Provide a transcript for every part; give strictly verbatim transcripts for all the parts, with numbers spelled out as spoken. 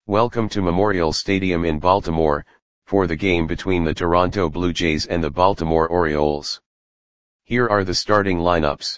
Welcome to Memorial Stadium in Baltimore, for the game between the Toronto Blue Jays and the Baltimore Orioles. Here are the starting lineups.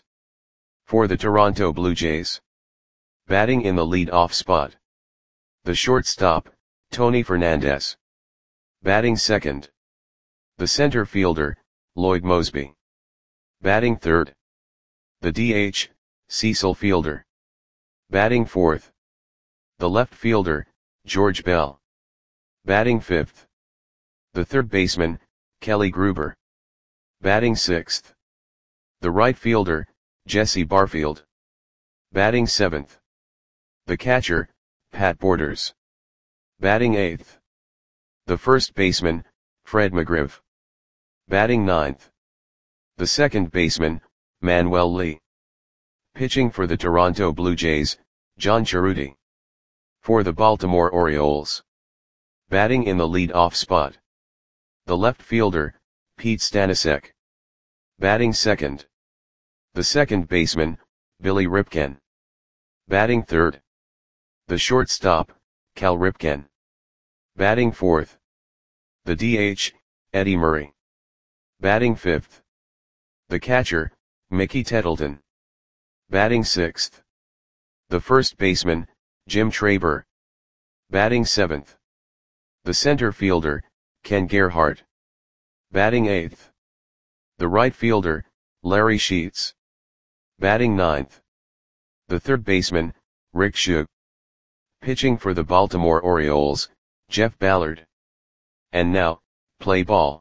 For the Toronto Blue Jays. Batting in the lead-off spot. The shortstop, Tony Fernandez. Batting second. The center fielder, Lloyd Moseby. Batting third. The D H, Cecil Fielder. Batting fourth. The left fielder, George Bell. Batting fifth. The third baseman, Kelly Gruber. Batting sixth. The right fielder, Jesse Barfield. Batting seventh. The catcher, Pat Borders. Batting eighth. The first baseman, Fred McGriff. Batting ninth. The second baseman, Manuel Lee. Pitching for the Toronto Blue Jays, John Cerruti. For the Baltimore Orioles. Batting in the lead-off spot. The left fielder, Pete Stanisic. Batting second. The second baseman, Billy Ripken. Batting third. The shortstop, Cal Ripken. Batting fourth. The D H, Eddie Murray. Batting fifth. The catcher, Mickey Tettleton. Batting sixth. The first baseman, Jim Traber. Batting seventh. The center fielder, Ken Gerhart. Batting eighth. The right fielder, Larry Sheets. Batting ninth. The third baseman, Rick Shug. Pitching for the Baltimore Orioles, Jeff Ballard. And now, play ball.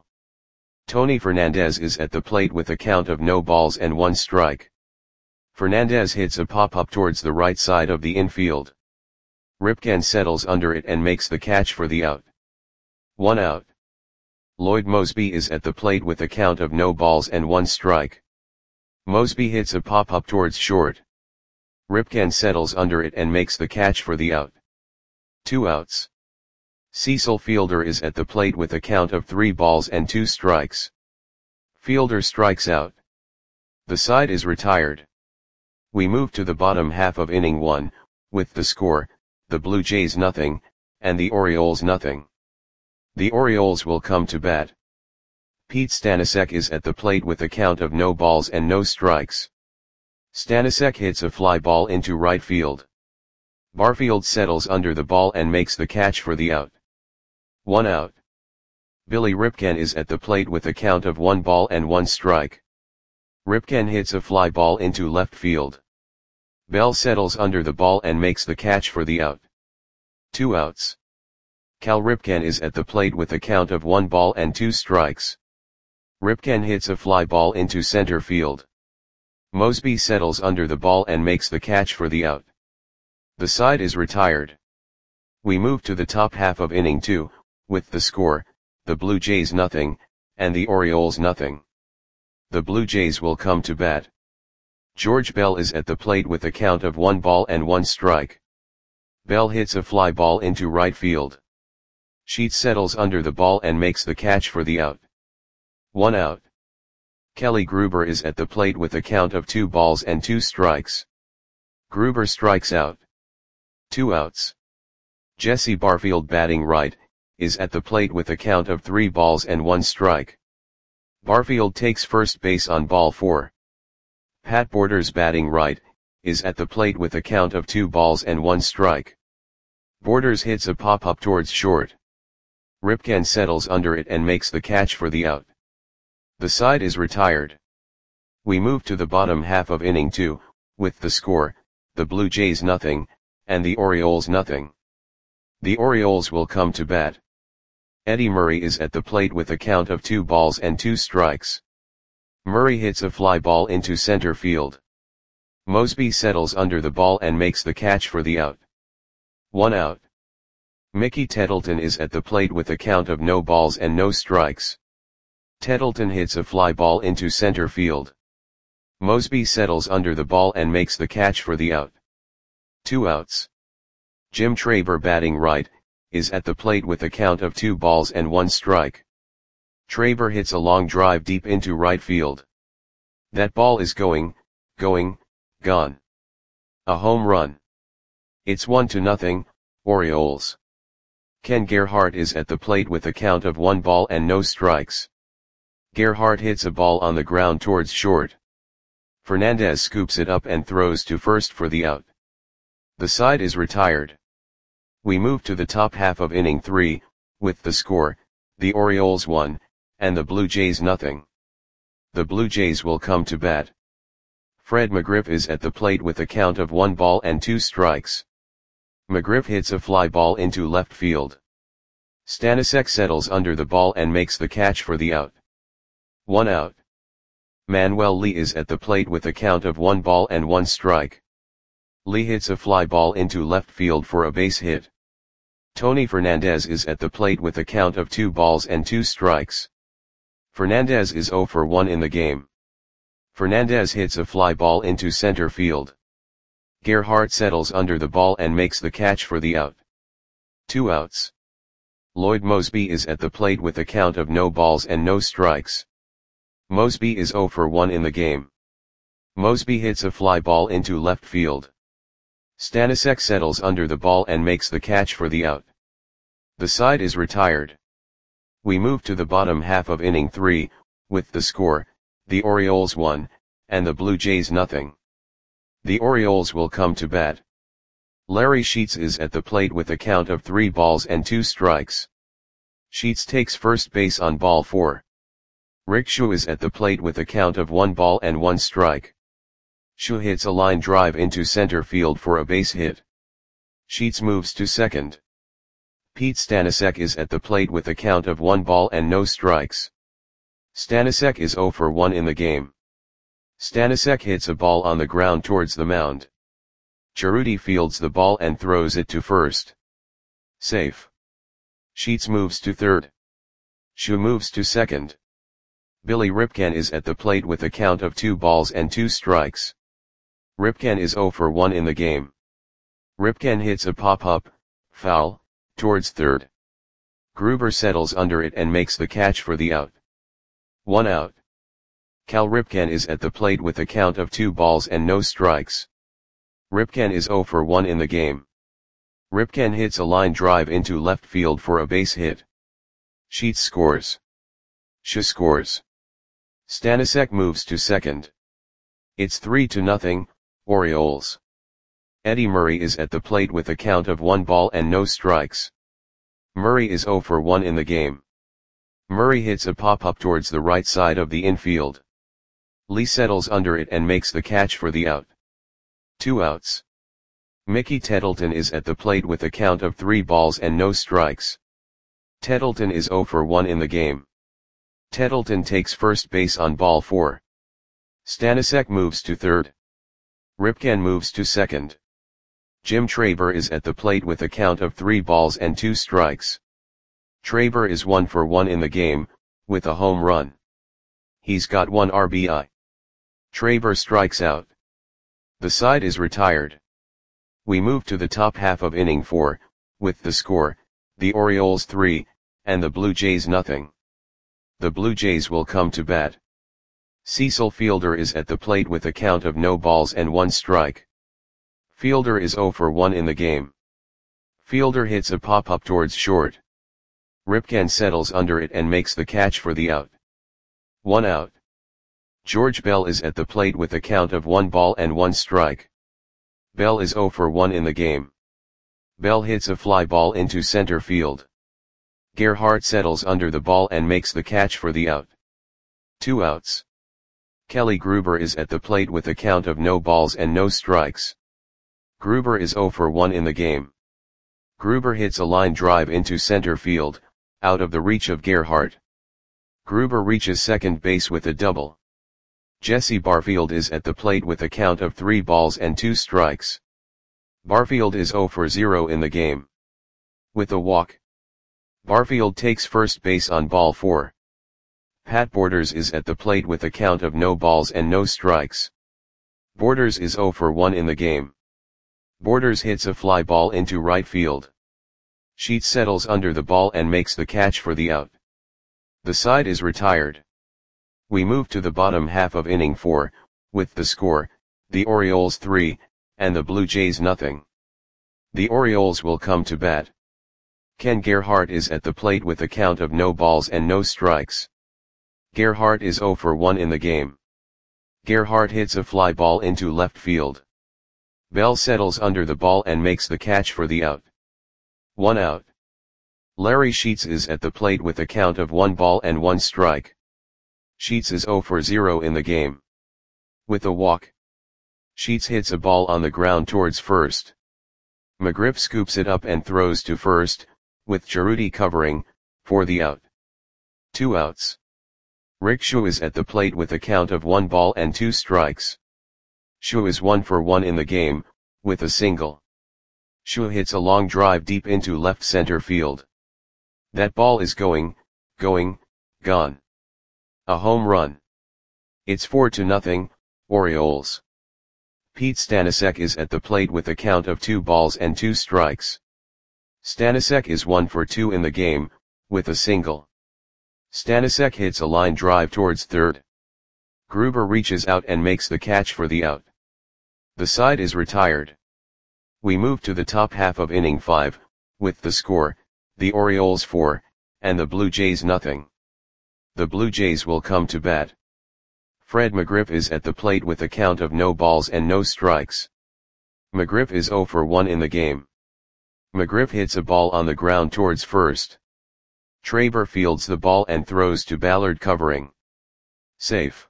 Tony Fernandez is at the plate with a count of no balls and one strike. Fernandez hits a pop-up towards the right side of the infield. Ripken settles under it and makes the catch for the out. One out. Lloyd Moseby is at the plate with a count of no balls and one strike. Moseby hits a pop-up towards short. Ripken settles under it and makes the catch for the out. Two outs. Cecil Fielder is at the plate with a count of three balls and two strikes. Fielder strikes out. The side is retired. We move to the bottom half of inning one, with the score, the Blue Jays nothing, and the Orioles nothing. The Orioles will come to bat. Pete Stanisic is at the plate with a count of no balls and no strikes. Stanisic hits a fly ball into right field. Barfield settles under the ball and makes the catch for the out. One out. Billy Ripken is at the plate with a count of one ball and one strike. Ripken hits a fly ball into left field. Bell settles under the ball and makes the catch for the out. Two outs. Cal Ripken is at the plate with a count of one ball and two strikes. Ripken hits a fly ball into center field. Moseby settles under the ball and makes the catch for the out. The side is retired. We move to the top half of inning two, with the score, the Blue Jays nothing, and the Orioles nothing. The Blue Jays will come to bat. George Bell is at the plate with a count of one ball and one strike. Bell hits a fly ball into right field. Sheets settles under the ball and makes the catch for the out. One out. Kelly Gruber is at the plate with a count of two balls and two strikes. Gruber strikes out. Two outs. Jesse Barfield, batting right, is at the plate with a count of three balls and one strike. Barfield takes first base on ball four. Pat Borders, batting right, is at the plate with a count of two balls and one strike. Borders hits a pop-up towards short. Ripken settles under it and makes the catch for the out. The side is retired. We move to the bottom half of inning two, with the score, the Blue Jays nothing, and the Orioles nothing. The Orioles will come to bat. Eddie Murray is at the plate with a count of two balls and two strikes. Murray hits a fly ball into center field. Moseby settles under the ball and makes the catch for the out. One out. Mickey Tettleton is at the plate with a count of no balls and no strikes. Tettleton hits a fly ball into center field. Moseby settles under the ball and makes the catch for the out. Two outs. Jim Traber, batting right, is at the plate with a count of two balls and one strike. Traber hits a long drive deep into right field. That ball is going, going, gone. A home run. It's one to nothing, Orioles. Ken Gerhart is at the plate with a count of one ball and no strikes. Gerhart hits a ball on the ground towards short. Fernandez scoops it up and throws to first for the out. The side is retired. We move to the top half of inning three, with the score, the Orioles one, and the Blue Jays nothing. The Blue Jays will come to bat. Fred McGriff is at the plate with a count of one ball and two strikes. McGriff hits a fly ball into left field. Stanisic settles under the ball and makes the catch for the out. One out. Manuel Lee is at the plate with a count of one ball and one strike. Lee hits a fly ball into left field for a base hit. Tony Fernandez is at the plate with a count of two balls and two strikes. Fernandez is zero for one in the game. Fernandez hits a fly ball into center field. Gerhart settles under the ball and makes the catch for the out. Two outs. Lloyd Moseby is at the plate with a count of no balls and no strikes. Moseby is zero for one in the game. Moseby hits a fly ball into left field. Stanisic settles under the ball and makes the catch for the out. The side is retired. We move to the bottom half of inning three, with the score, the Orioles one, and the Blue Jays nothing. The Orioles will come to bat. Larry Sheets is at the plate with a count of three balls and two strikes. Sheets takes first base on ball four. Rick Shu is at the plate with a count of one ball and one strike. Shu hits a line drive into center field for a base hit. Sheets moves to second. Pete Stanisic is at the plate with a count of one ball and no strikes. Stanisic is zero for one in the game. Stanisic hits a ball on the ground towards the mound. Cerruti fields the ball and throws it to first. Safe. Sheets moves to third. Shu moves to second. Billy Ripken is at the plate with a count of two balls and two strikes. Ripken is zero for one in the game. Ripken hits a pop-up, foul, towards third. Gruber settles under it and makes the catch for the out. One out. Cal Ripken is at the plate with a count of two balls and no strikes. Ripken is zero for one in the game. Ripken hits a line drive into left field for a base hit. Sheets scores. Shu scores. Stanisic moves to second. It's three to nothing, Orioles. Eddie Murray is at the plate with a count of one ball and no strikes. Murray is zero for one in the game. Murray hits a pop-up towards the right side of the infield. Lee settles under it and makes the catch for the out. Two outs. Mickey Tettleton is at the plate with a count of three balls and no strikes. Tettleton is zero for one in the game. Tettleton takes first base on ball four. Stanisic moves to third. Ripken moves to second. Jim Traber is at the plate with a count of three balls and two strikes. Traber is one for one in the game, with a home run. He's got one R B I. Traber strikes out. The side is retired. We move to the top half of inning four, with the score, the Orioles three, and the Blue Jays nothing. The Blue Jays will come to bat. Cecil Fielder is at the plate with a count of no balls and one strike. Fielder is zero for one in the game. Fielder hits a pop-up towards short. Ripken settles under it and makes the catch for the out. One out. George Bell is at the plate with a count of one ball and one strike. Bell is zero for one in the game. Bell hits a fly ball into center field. Gerhart settles under the ball and makes the catch for the out. Two outs. Kelly Gruber is at the plate with a count of no balls and no strikes. Gruber is zero for one in the game. Gruber hits a line drive into center field, out of the reach of Gerhart. Gruber reaches second base with a double. Jesse Barfield is at the plate with a count of three balls and two strikes. Barfield is zero for zero in the game. With a walk. Barfield takes first base on ball four. Pat Borders is at the plate with a count of no balls and no strikes. Borders is zero for one in the game. Borders hits a fly ball into right field. Sheets settles under the ball and makes the catch for the out. The side is retired. We move to the bottom half of inning four, with the score, the Orioles three, and the Blue Jays nothing. The Orioles will come to bat. Ken Gerhart is at the plate with a count of no balls and no strikes. Gerhart is zero for one in the game. Gerhart hits a fly ball into left field. Bell settles under the ball and makes the catch for the out. One out. Larry Sheets is at the plate with a count of one ball and one strike. Sheets is zero for zero in the game. With a walk, Sheets hits a ball on the ground towards first. McGriff scoops it up and throws to first, with Cerruti covering, for the out. Two outs. Rick Schuh is at the plate with a count of one ball and two strikes. Schuh is one for one in the game, with a single. Schuh hits a long drive deep into left center field. That ball is going, going, gone. A home run. It's four to nothing, Orioles. Pete Stanisiak is at the plate with a count of two balls and two strikes. Stanisiak is one for two in the game, with a single. Stanisiak hits a line drive towards third. Gruber reaches out and makes the catch for the out. The side is retired. We move to the top half of inning five, with the score, the Orioles four, and the Blue Jays nothing. The Blue Jays will come to bat. Fred McGriff is at the plate with a count of no balls and no strikes. McGriff is zero for one in the game. McGriff hits a ball on the ground towards first. Traber fields the ball and throws to Ballard covering. Safe.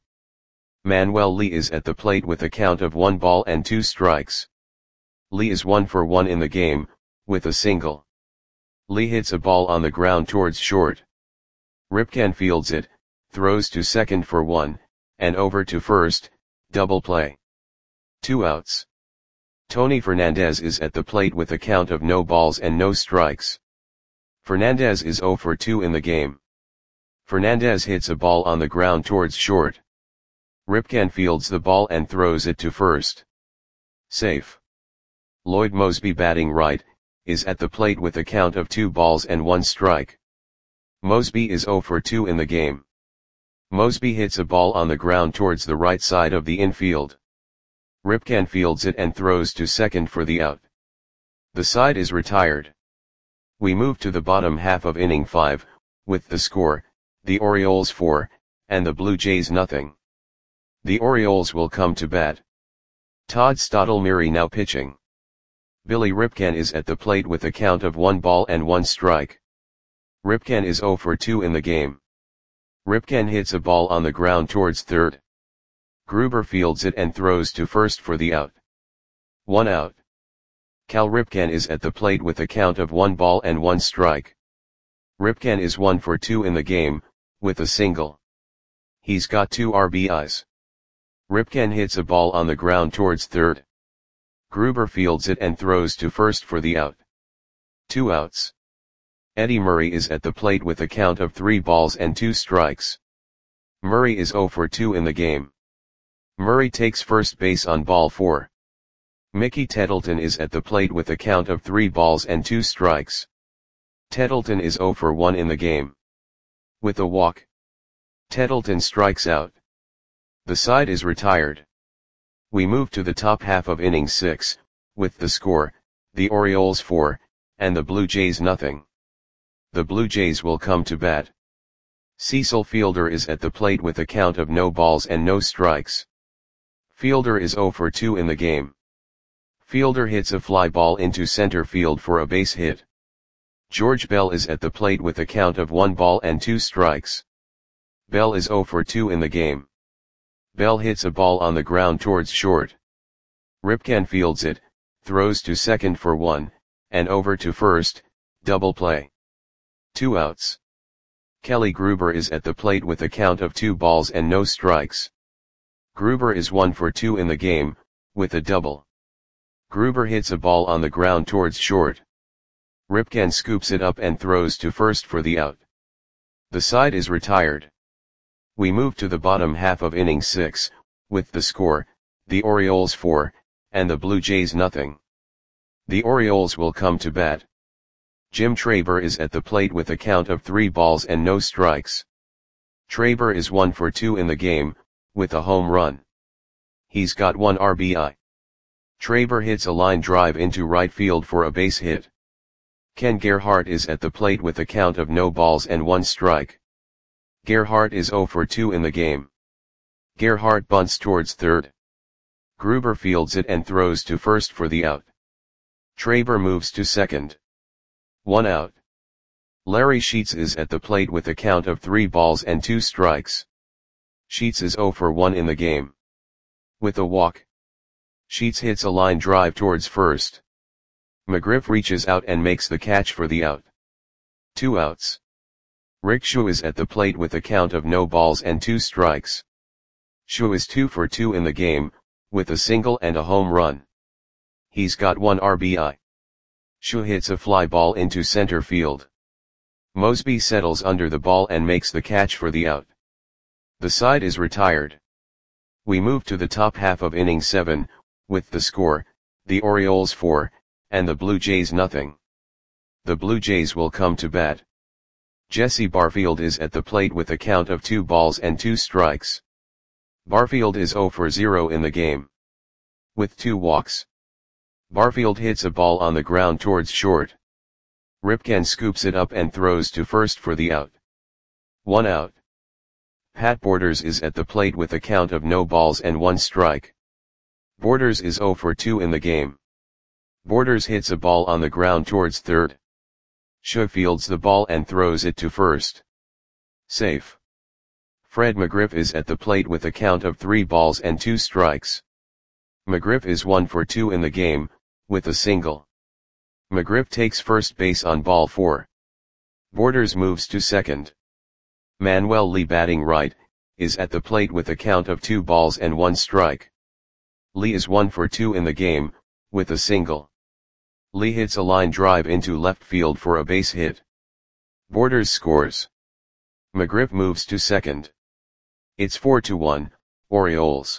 Manuel Lee is at the plate with a count of one ball and two strikes. Lee is one for one in the game, with a single. Lee hits a ball on the ground towards short. Ripken fields it, throws to second for one, and over to first, double play. Two outs. Tony Fernandez is at the plate with a count of no balls and no strikes. Fernandez is zero for two in the game. Fernandez hits a ball on the ground towards short. Ripken fields the ball and throws it to first. Safe. Lloyd Moseby, batting right, is at the plate with a count of two balls and one strike. Moseby is zero for two in the game. Moseby hits a ball on the ground towards the right side of the infield. Ripken fields it and throws to second for the out. The side is retired. We move to the bottom half of inning five, with the score, the Orioles four, and the Blue Jays nothing. The Orioles will come to bat. Todd Stottlemyre now pitching. Billy Ripken is at the plate with a count of one ball and one strike. Ripken is zero for two in the game. Ripken hits a ball on the ground towards third. Gruber fields it and throws to first for the out. One out. Cal Ripken is at the plate with a count of one ball and one strike. Ripken is one for two in the game, with a single. He's got two R B Is. Ripken hits a ball on the ground towards third. Gruber fields it and throws to first for the out. Two outs. Eddie Murray is at the plate with a count of three balls and two strikes. Murray is zero for two in the game. Murray takes first base on ball four. Mickey Tettleton is at the plate with a count of three balls and two strikes. Tettleton is zero for one in the game. With a walk, Tettleton strikes out. The side is retired. We move to the top half of inning six, with the score, the Orioles four, and the Blue Jays nothing. The Blue Jays will come to bat. Cecil Fielder is at the plate with a count of no balls and no strikes. Fielder is zero for two in the game. Fielder hits a fly ball into center field for a base hit. George Bell is at the plate with a count of one ball and two strikes. Bell is zero for two in the game. Bell hits a ball on the ground towards short. Ripken fields it, throws to second for one, and over to first, double play. Two outs. Kelly Gruber is at the plate with a count of two balls and no strikes. Gruber is one for two in the game, with a double. Gruber hits a ball on the ground towards short. Ripken scoops it up and throws to first for the out. The side is retired. We move to the bottom half of inning six, with the score, the Orioles four, and the Blue Jays nothing. The Orioles will come to bat. Jim Traber is at the plate with a count of three balls and no strikes. Traber is one for two in the game, with a home run. He's got one R B I. Traber hits a line drive into right field for a base hit. Ken Gerhardt is at the plate with a count of no balls and one strike. Gerhardt is zero for two in the game. Gerhardt bunts towards third. Gruber fields it and throws to first for the out. Traber moves to second. One out. Larry Sheets is at the plate with a count of three balls and two strikes. Sheets is zero for one in the game. With a walk, Sheets hits a line drive towards first. McGriff reaches out and makes the catch for the out. Two outs. Rick Schuh is at the plate with a count of no balls and two strikes. Schuh is two for two in the game, with a single and a home run. He's got one R B I. Schuh hits a fly ball into center field. Mosby settles under the ball and makes the catch for the out. The side is retired. We move to the top half of inning seven, with the score, the Orioles four, and the Blue Jays nothing. The Blue Jays will come to bat. Jesse Barfield is at the plate with a count of two balls and two strikes. Barfield is zero for zero in the game. With two walks, Barfield hits a ball on the ground towards short. Ripken scoops it up and throws to first for the out. One out. Pat Borders is at the plate with a count of no balls and one strike. Borders is zero for two in the game. Borders hits a ball on the ground towards third. Schuh fields the ball and throws it to first. Safe. Fred McGriff is at the plate with a count of three balls and two strikes. McGriff is one for two in the game, with a single. McGriff takes first base on ball four. Borders moves to second. Manuel Lee, batting right, is at the plate with a count of two balls and one strike. Lee is one for two in the game, with a single. Lee hits a line drive into left field for a base hit. Borders scores. McGriff moves to second. It's four to one, Orioles.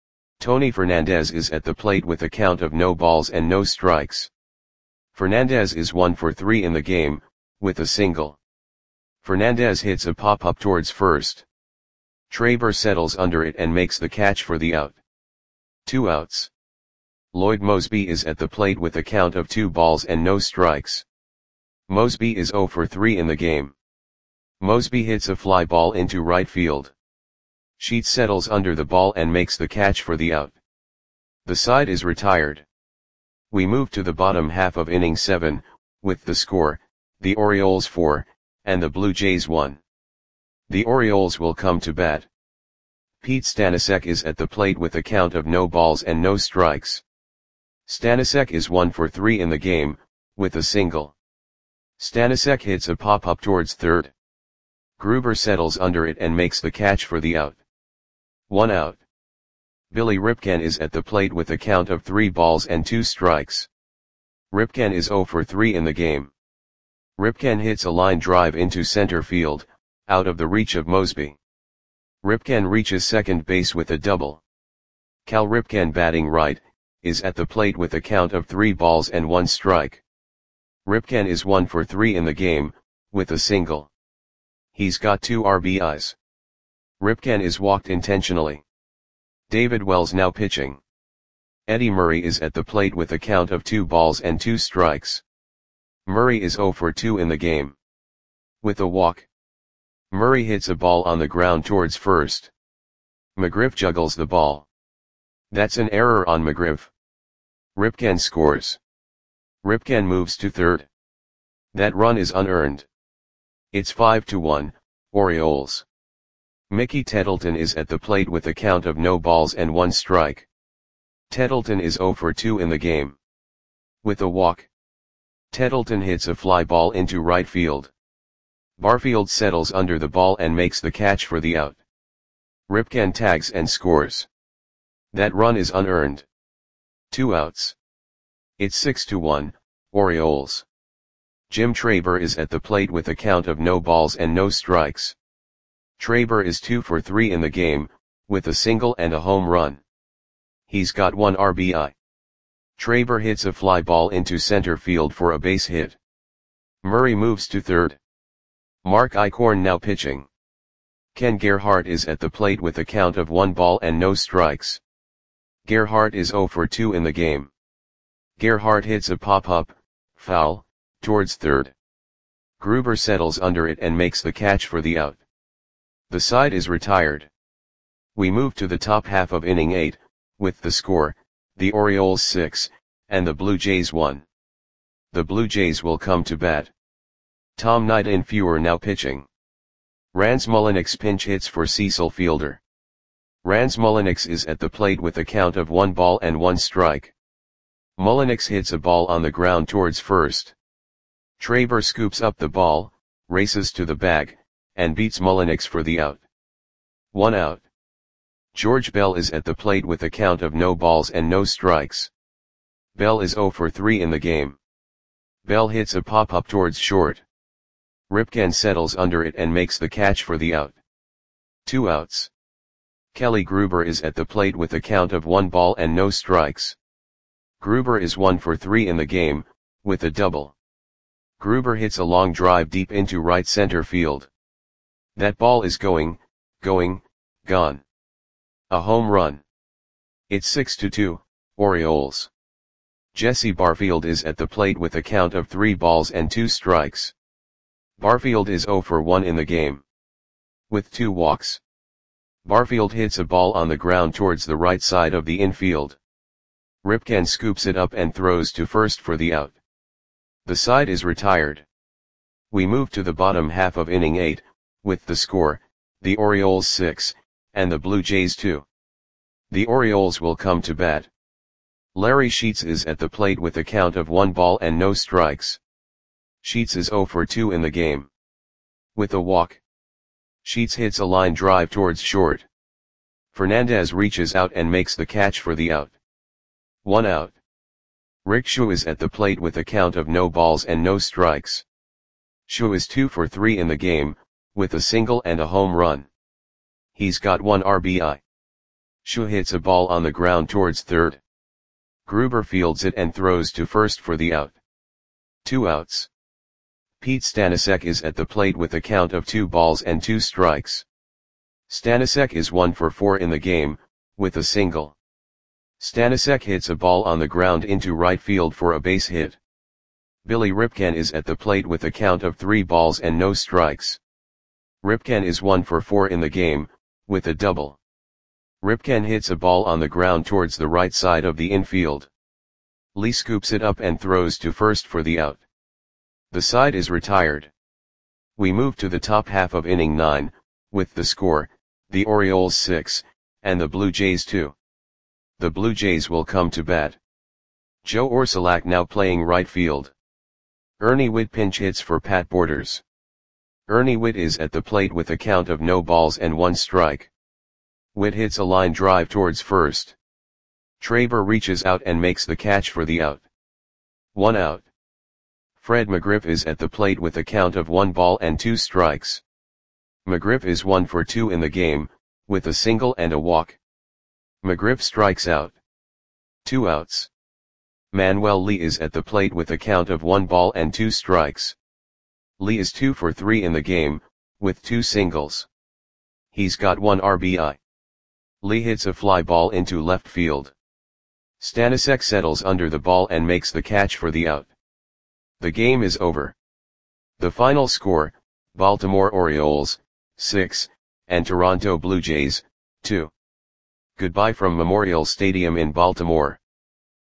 Tony Fernandez is at the plate with a count of no balls and no strikes. Fernandez is one for three in the game, with a single. Fernandez hits a pop-up towards first. Traber settles under it and makes the catch for the out. Two outs. Lloyd Mosby is at the plate with a count of two balls and no strikes. Mosby is zero for three in the game. Mosby hits a fly ball into right field. Sheets settles under the ball and makes the catch for the out. The side is retired. We move to the bottom half of inning seven, with the score, the Orioles four, and the Blue Jays one. The Orioles will come to bat. Pete Stanisiak is at the plate with a count of no balls and no strikes. Stanisiak is one for three in the game, with a single. Stanisiak hits a pop-up towards third. Gruber settles under it and makes the catch for the out. One out. Billy Ripken is at the plate with a count of three balls and two strikes. Ripken is zero for three in the game. Ripken hits a line drive into center field, out of the reach of Mosby. Ripken reaches second base with a double. Cal Ripken, batting right, is at the plate with a count of three balls and one strike. Ripken is one for three in the game, with a single. He's got two R B Is. Ripken is walked intentionally. David Wells now pitching. Eddie Murray is at the plate with a count of two balls and two strikes. Murray is zero for two in the game. With a walk, Murray hits a ball on the ground towards first. McGriff juggles the ball. That's an error on McGriff. Ripken scores. Ripken moves to third. That run is unearned. It's five to one, Orioles. Mickey Tettleton is at the plate with a count of no balls and one strike. Tettleton is zero for two in the game. With a walk, Tettleton hits a fly ball into right field. Barfield settles under the ball and makes the catch for the out. Ripken tags and scores. That run is unearned. Two outs. It's six to one, Orioles. Jim Traber is at the plate with a count of no balls and no strikes. Traber is two for three in the game, with a single and a home run. He's got one R B I. Traber hits a fly ball into center field for a base hit. Murray moves to third. Mark Eichhorn now pitching. Ken Gerhardt is at the plate with a count of one ball and no strikes. Gerhardt is zero for two in the game. Gerhardt hits a pop-up, foul, towards third. Gruber settles under it and makes the catch for the out. The side is retired. We move to the top half of inning eight, with the score, the Orioles six, and the Blue Jays one. The Blue Jays will come to bat. Tom Knight and Fewer now pitching. Rans Mulliniks pinch hits for Cecil Fielder. Rans Mulliniks is at the plate with a count of one ball and one strike. Mulliniks hits a ball on the ground towards first. Traber scoops up the ball, races to the bag, and beats Mulliniks for the out. One out. George Bell is at the plate with a count of no balls and no strikes. Bell is oh for three in the game. Bell hits a pop-up towards short. Ripken settles under it and makes the catch for the out. Two outs. Kelly Gruber is at the plate with a count of one ball and no strikes. Gruber is one for three in the game, with a double. Gruber hits a long drive deep into right center field. That ball is going, going, gone. A home run. It's six to two, Orioles. Jesse Barfield is at the plate with a count of three balls and two strikes. Barfield is oh for one in the game. With two walks. Barfield hits a ball on the ground towards the right side of the infield. Ripken scoops it up and throws to first for the out. The side is retired. We move to the bottom half of inning eight, with the score, the Orioles six, and the Blue Jays two. The Orioles will come to bat. Larry Sheets is at the plate with a count of one ball and no strikes. Sheets is oh for two in the game. With a walk. Sheets hits a line drive towards short. Fernandez reaches out and makes the catch for the out. One out. Rick Schuh is at the plate with a count of no balls and no strikes. Schuh is two for three in the game, with a single and a home run. He's got one R B I. Schuh hits a ball on the ground towards third. Gruber fields it and throws to first for the out. Two outs. Pete Stanisiak is at the plate with a count of two balls and two strikes. Stanisiak is one for four in the game, with a single. Stanisiak hits a ball on the ground into right field for a base hit. Billy Ripken is at the plate with a count of three balls and no strikes. Ripken is one for four in the game, with a double. Ripken hits a ball on the ground towards the right side of the infield. Lee scoops it up and throws to first for the out. The side is retired. We move to the top half of inning nine, with the score, the Orioles six, and the Blue Jays two. The Blue Jays will come to bat. Joe Orsulak now playing right field. Ernie Whitt pinch hits for Pat Borders. Ernie Whitt is at the plate with a count of no balls and one strike. Whitt hits a line drive towards first. Traber reaches out and makes the catch for the out. One out. Fred McGriff is at the plate with a count of one ball and two strikes. McGriff is one for two in the game, with a single and a walk. McGriff strikes out. Two outs. Manuel Lee is at the plate with a count of one ball and two strikes. Lee is two for three in the game, with two singles. He's got one R B I. Lee hits a fly ball into left field. Stanisiak settles under the ball and makes the catch for the out. The game is over. The final score, Baltimore Orioles, six, and Toronto Blue Jays, two. Goodbye from Memorial Stadium in Baltimore.